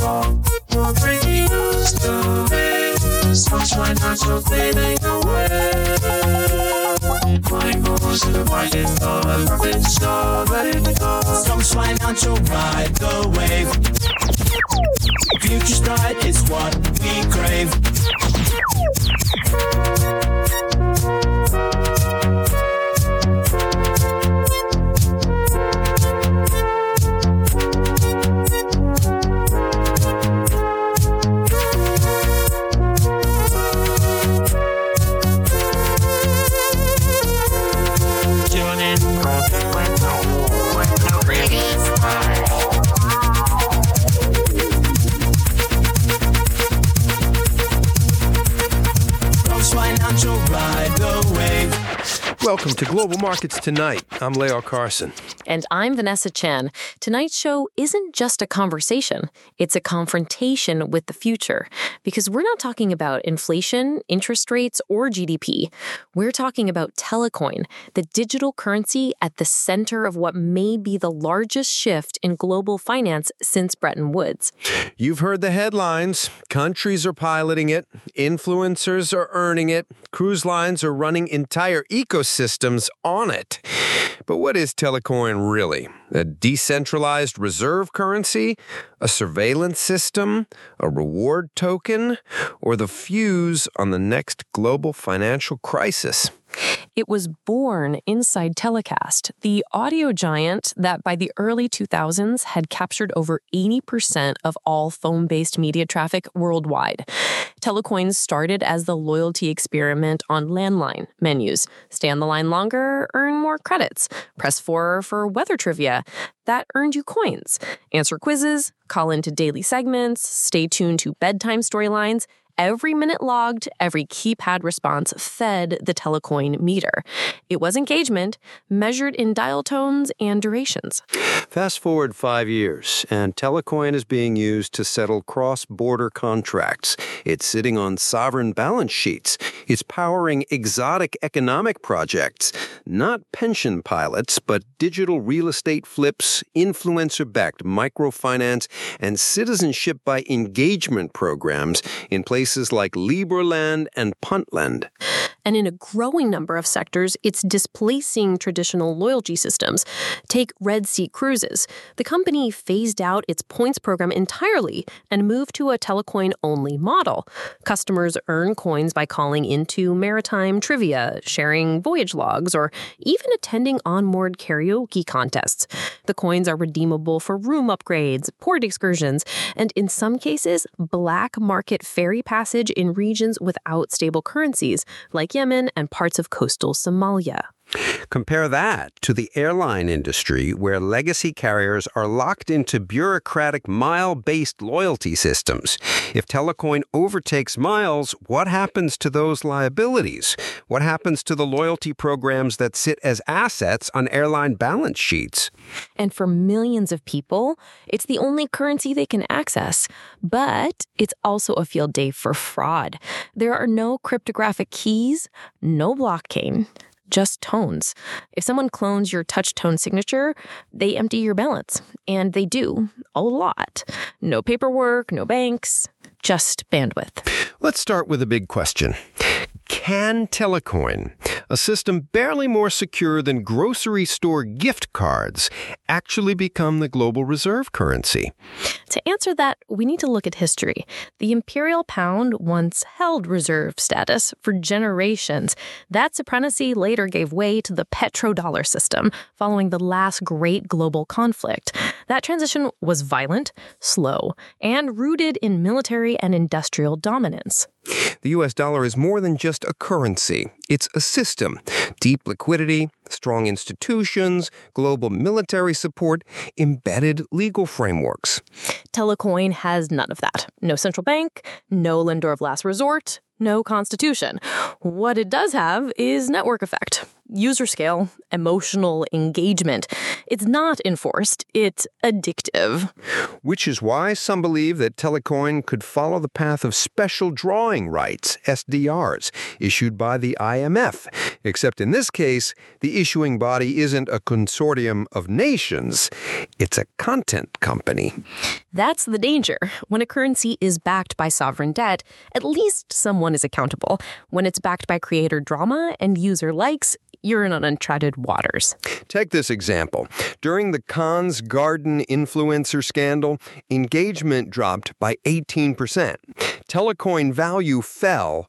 Bringing us the best. Stocks financial leading the way. Buying most of the market, the perfect store, ready to go. Stocks financial ride the wave. Future stride is what we crave. Welcome to Global Markets Tonight. I'm Leo Carson. And I'm Vanessa Chen. Tonight's show isn't just a conversation. It's a confrontation with the future. Because we're not talking about inflation, interest rates, or GDP. We're talking about Telecoin, the digital currency at the center of what may be the largest shift in global finance since Bretton Woods. You've heard the headlines. Countries are piloting it. Influencers are earning it. Cruise lines are running entire ecosystems on it. But what is Telecoin really? A decentralized reserve currency? A surveillance system? A reward token? Or the fuse on the next global financial crisis? It was born inside Telecast, the audio giant that by the early 2000s had captured over 80% of all phone-based media traffic worldwide. Telecoin started as the loyalty experiment on landline menus. Stay on the line longer, earn more credits. Press 4 for weather trivia. That earned you coins. Answer quizzes, call into daily segments, stay tuned to bedtime storylines. Every minute logged, every keypad response fed the Telecoin meter. It was engagement, measured in dial tones and durations. Fast forward 5 years, and Telecoin is being used to settle cross-border contracts. It's sitting on sovereign balance sheets. It's powering exotic economic projects, not pension pilots, but digital real estate flips, influencer-backed microfinance, and citizenship by engagement programs in places like Liberland and Puntland. And in a growing number of sectors, it's displacing traditional loyalty systems. Take Red Sea Cruises. The company phased out its points program entirely and moved to a Telecoin-only model. Customers earn coins by calling into maritime trivia, sharing voyage logs, or even attending onboard karaoke contests. The coins are redeemable for room upgrades, port excursions, and in some cases, black market ferry passage in regions without stable currencies, like Yemen and parts of coastal Somalia. Compare that to the airline industry, where legacy carriers are locked into bureaucratic mile-based loyalty systems. If Telecoin overtakes miles, what happens to those liabilities? What happens to the loyalty programs that sit as assets on airline balance sheets? And for millions of people, it's the only currency they can access. But it's also a field day for fraud. There are no cryptographic keys, no blockchain. Just tones. If someone clones your touch tone signature, they empty your balance. And they do. A lot. No paperwork, no banks, just bandwidth. Let's start with a big question. Can Telecoin, a system barely more secure than grocery store gift cards, actually become the global reserve currency? To answer that, we need to look at history. The imperial pound once held reserve status for generations. That supremacy later gave way to the petrodollar system following the last great global conflict. That transition was violent, slow, and rooted in military and industrial dominance. The U.S. dollar is more than just a currency. It's a system. Deep liquidity, strong institutions, global military support, embedded legal frameworks. Telecoin has none of that. No central bank, no lender of last resort, no constitution. What it does have is network effect. user scale, emotional engagement. It's not enforced, it's addictive. Which is why some believe that Telecoin could follow the path of special drawing rights, SDRs, issued by the IMF. Except in this case, the issuing body isn't a consortium of nations, it's a content company. That's the danger. When a currency is backed by sovereign debt, at least someone is accountable. When it's backed by creator drama and user likes, you're in uncharted waters. Take this example. During the Khan's Garden influencer scandal, engagement dropped by 18%. Telecoin value fell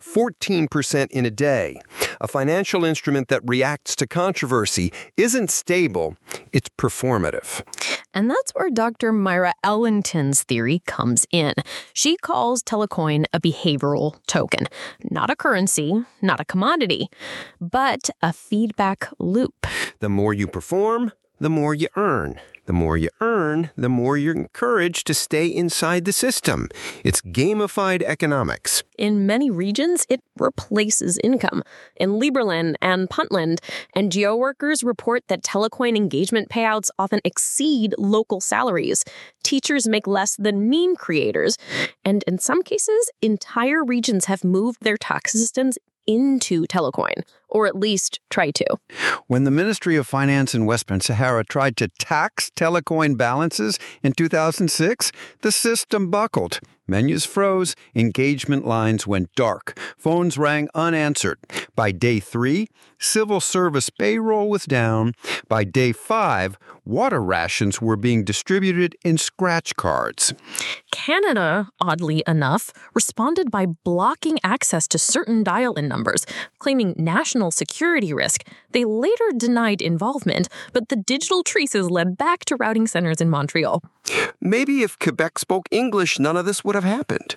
14% in a day. A financial instrument that reacts to controversy isn't stable, it's performative. And that's where Dr. Myra Ellington's theory comes in. She calls Telecoin a behavioral token, not a currency, not a commodity, but a feedback loop. The more you perform, the more you earn. The more you earn, the more you're encouraged to stay inside the system. It's gamified economics. In many regions, it replaces income. In Liberland and Puntland, NGO workers report that Telecoin engagement payouts often exceed local salaries. Teachers make less than meme creators. And in some cases, entire regions have moved their tax systems into Telecoin, or at least try to. When the Ministry of Finance in Western Sahara tried to tax Telecoin balances in 2006, the system buckled. Menus froze, engagement lines went dark, phones rang unanswered. By day 3, civil service payroll was down. By day 5, water rations were being distributed in scratch cards. Canada, oddly enough, responded by blocking access to certain dial-in numbers, claiming national security risk. They later denied involvement, but the digital traces led back to routing centers in Montreal. Maybe if Quebec spoke English, none of this would have happened.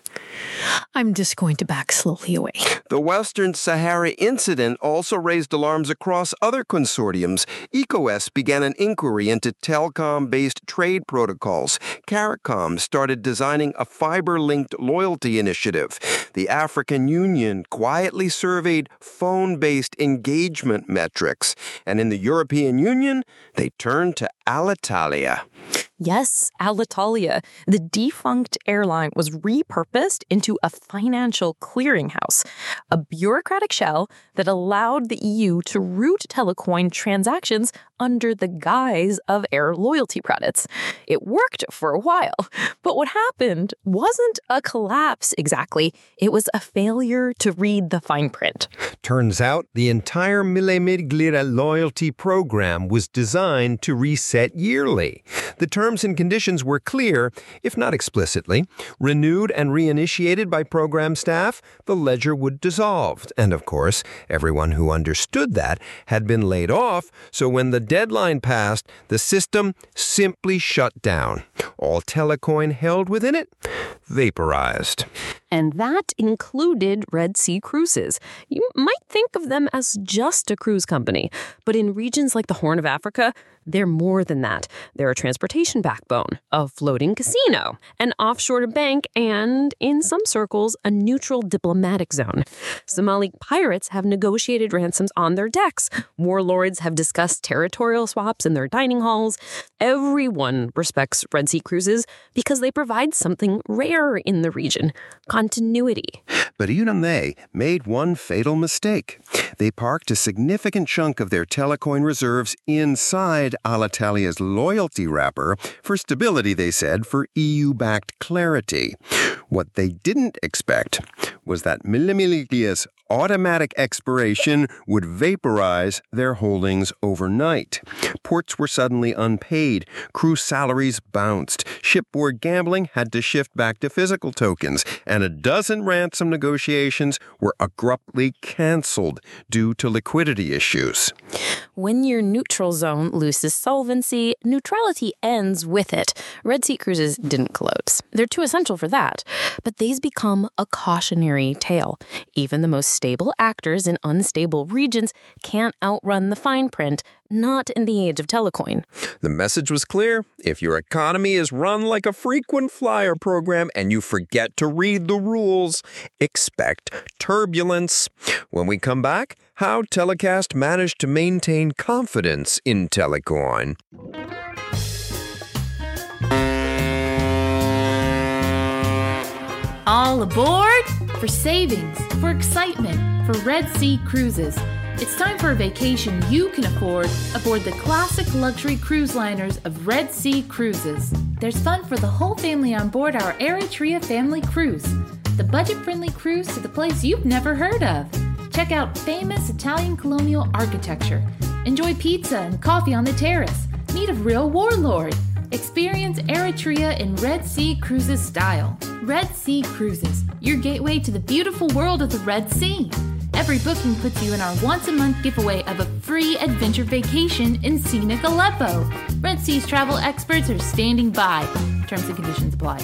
I'm just going to back slowly away. The Western Sahara incident also raised alarms across other consortiums. ECOWAS began an inquiry into telecom-based trade protocols. CARICOM started designing a fiber-linked loyalty initiative. The African Union quietly surveyed phone-based engagement metrics. And in the European Union, they turned to Alitalia. Yes, Alitalia, the defunct airline, was repurposed into a financial clearinghouse, a bureaucratic shell that allowed the EU to route Telecoin transactions under the guise of air loyalty credits. It worked for a while, but what happened wasn't a collapse exactly. It was a failure to read the fine print. Turns out the entire Mille Miglia loyalty program was designed to reset yearly. The terms and conditions were clear, if not explicitly. Renewed and reinitiated by program staff, the ledger would dissolve. And of course, everyone who understood that had been laid off, so when the deadline passed, the system simply shut down. All Telecoin held within it vaporized. And that included Red Sea Cruises. You might think of them as just a cruise company, but in regions like the Horn of Africa, they're more than that. They're a transportation backbone, a floating casino, an offshore bank, and, in some circles, a neutral diplomatic zone. Somali pirates have negotiated ransoms on their decks. Warlords have discussed territorial swaps in their dining halls. Everyone respects Red Sea Cruises because they provide something rare in the region: continuity. But even they made one fatal mistake. They parked a significant chunk of their Telecoin reserves inside Alitalia's loyalty wrapper for stability, they said, for EU-backed clarity. What they didn't expect was that Mille Miglia's automatic expiration would vaporize their holdings overnight. Ports were suddenly unpaid, crew salaries bounced, shipboard gambling had to shift back to physical tokens, and a dozen ransom negotiations were abruptly canceled due to liquidity issues. When your neutral zone loses solvency, neutrality ends with it. Red Sea Cruises didn't collapse. They're too essential for that. But they've become a cautionary tale. Even the most stable actors in unstable regions can't outrun the fine print. not in the age of Telecoin. The message was clear. If your economy is run like a frequent flyer program and you forget to read the rules, expect turbulence. When we come back, how Telecast managed to maintain confidence in Telecoin. All aboard! For savings, for excitement, for Red Sea Cruises. It's time for a vacation you can afford aboard the classic luxury cruise liners of Red Sea Cruises. There's fun for the whole family on board our Eritrea Family Cruise, the budget-friendly cruise to the place you've never heard of. Check out famous Italian colonial architecture. Enjoy pizza and coffee on the terrace. Meet a real warlord. Experience Eritrea in Red Sea Cruises style. Red Sea Cruises, your gateway to the beautiful world of the Red Sea. Every booking puts you in our once-a-month giveaway of a free adventure vacation in scenic Aleppo. Red Sea's travel experts are standing by. Terms and conditions apply.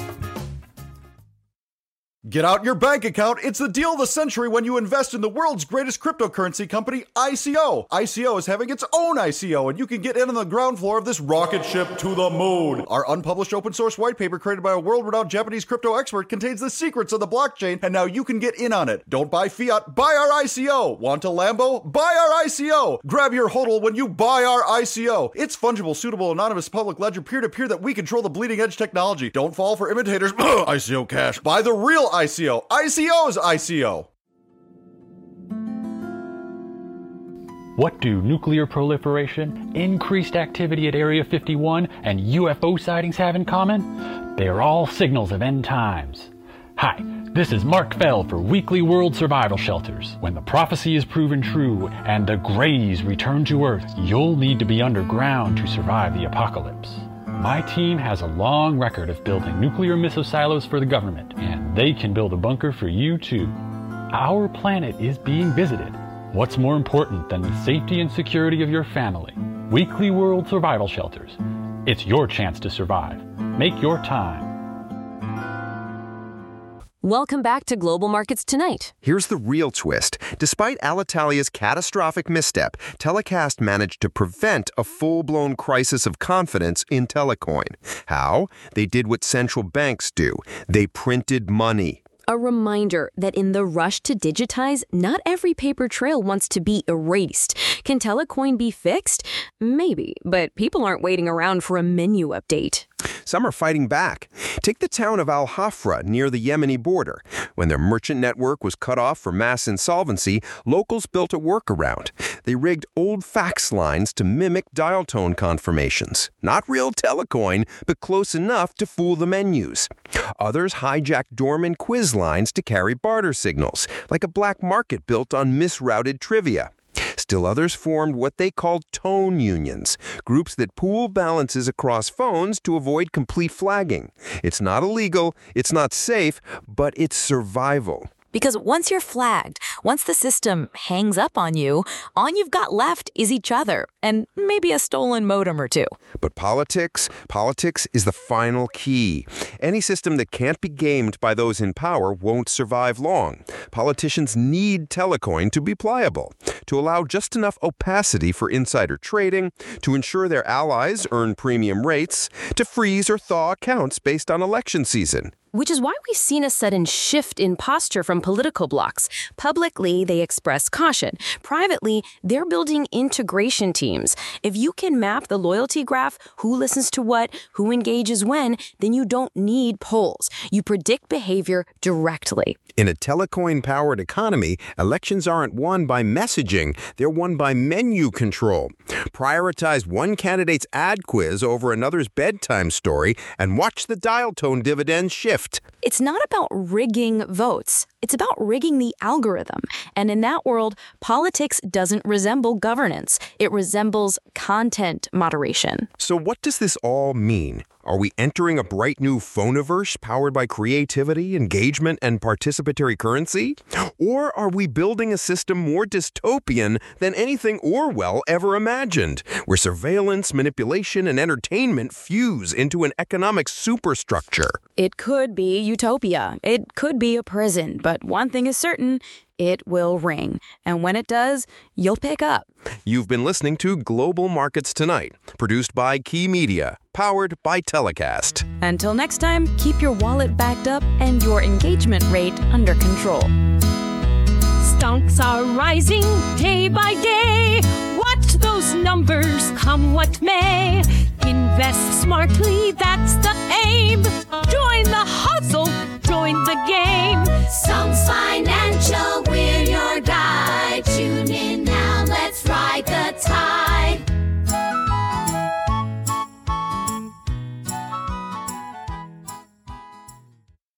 Get out your bank account. It's the deal of the century when you invest in the world's greatest cryptocurrency company, ICO. ICO is having its own ICO, and you can get in on the ground floor of this rocket ship to the moon. Our unpublished open source white paper created by a world-renowned Japanese crypto expert contains the secrets of the blockchain, and now you can get in on it. Don't buy fiat, buy our ICO. Want a Lambo? Buy our ICO. Grab your HODL when you buy our ICO. It's fungible, suitable, anonymous, public ledger, peer-to-peer that we control the bleeding-edge technology. Don't fall for imitators. ICO Cash. Buy the real ICO. ICO's ICO. What do nuclear proliferation, increased activity at Area 51, and UFO sightings have in common? They are all signals of end times. Hi, this is Mark Fell for Weekly World Survival Shelters. When the prophecy is proven true and the Greys return to Earth, you'll need to be underground to survive the apocalypse. My team has a long record of building nuclear missile silos for the government, and they can build a bunker for you too. Our planet is being visited. What's more important than the safety and security of your family? Weekly World Survival Shelters. It's your chance to survive. Make your time. Welcome back to Global Markets Tonight. Here's the real twist. Despite Alitalia's catastrophic misstep, Telecast managed to prevent a full-blown crisis of confidence in Telecoin. How? They did what central banks do. They printed money. A reminder that in the rush to digitize, not every paper trail wants to be erased. Can Telecoin be fixed? Maybe, but people aren't waiting around for a menu update. Some are fighting back. Take the town of Al Hafra near the Yemeni border. When their merchant network was cut off for mass insolvency, locals built a workaround. They rigged old fax lines to mimic dial tone confirmations. Not real Telecoin, but close enough to fool the menus. Others hijacked dormant quiz lines to carry barter signals, like a black market built on misrouted trivia. Still others formed what they called tone unions, groups that pool balances across phones to avoid complete flagging. It's not illegal, it's not safe, but it's survival. Because once you're flagged, once the system hangs up on you, all you've got left is each other and maybe a stolen modem or two. But politics is the final key. Any system that can't be gamed by those in power won't survive long. Politicians need Telecoin to be pliable, to allow just enough opacity for insider trading, to ensure their allies earn premium rates, to freeze or thaw accounts based on election season. Which is why we've seen a sudden shift in posture from political blocs. Publicly, they express caution. Privately, they're building integration teams. If you can map the loyalty graph, who listens to what, who engages when, then you don't need polls. You predict behavior directly. In a Telecoin-powered economy, elections aren't won by messaging, they're won by menu control. Prioritize one candidate's ad quiz over another's bedtime story and watch the dial tone dividends shift. It's not about rigging votes. It's about rigging the algorithm. And in that world, politics doesn't resemble governance. It resembles content moderation. So what does this all mean? Are we entering a bright new phoneverse powered by creativity, engagement, and participatory currency? Or are we building a system more dystopian than anything Orwell ever imagined, where surveillance, manipulation, and entertainment fuse into an economic superstructure? It could be utopia. It could be a prison. But one thing is certain, it will ring. And when it does, you'll pick up. You've been listening to Global Markets Tonight, produced by Key Media, powered by Telecast. Until next time, keep your wallet backed up and your engagement rate under control. Stonks are rising day by day. Watch those numbers come what may. Invest smartly, that's the aim. Join the